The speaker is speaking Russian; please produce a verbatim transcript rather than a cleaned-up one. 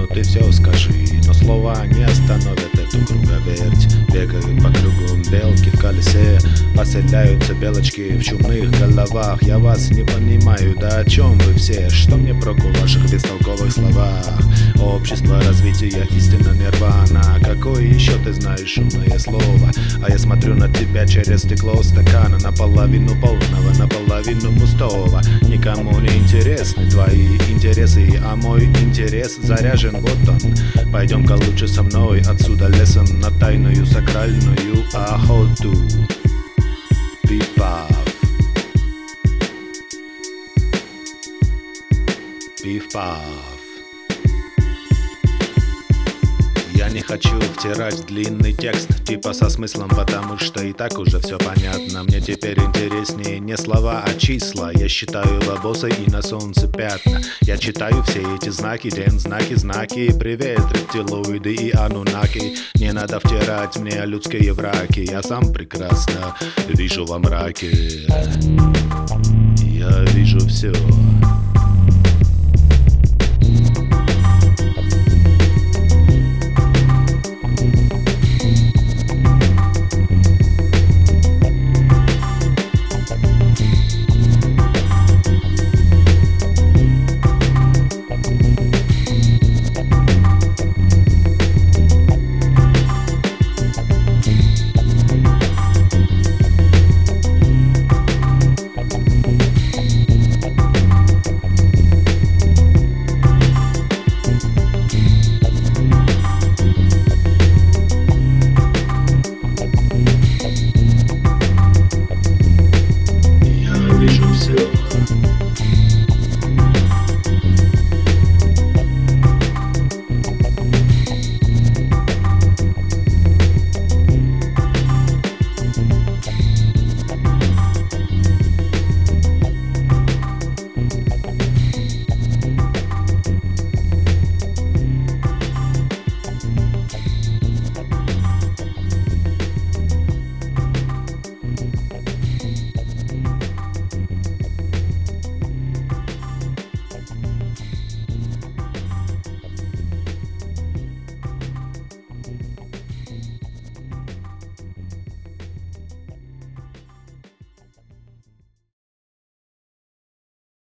но ты все скажи. Но слова не остановят эту круговерть. Бегают по кругу белки в колесе, поселяются белочки в чумных головах. Я вас не понимаю, да о чем вы все? Что мне проку в ваших бестолковых словах? Общество развития истинно нирвана. Какое еще ты знаешь умное слово? А я смотрю на тебя через стекло стакана, наполовину полного, наполовину пустого. Никому не интересны твои интересы, а мой интерес заряжен, вот он. Пойдем-ка лучше со мной отсюда лесом на тайную сакральную охоту. Пиф-паф, пиф-паф. Я не хочу втирать длинный текст, типа со смыслом, потому что и так уже все понятно. Мне теперь интереснее не слова, а числа. Я считаю лабосы и на солнце пятна. Я читаю все эти знаки, день, знаки, знаки. Привет, рептилоиды и анунаки. Не надо втирать мне людские враки. Я сам прекрасно вижу во мраке. Я вижу все.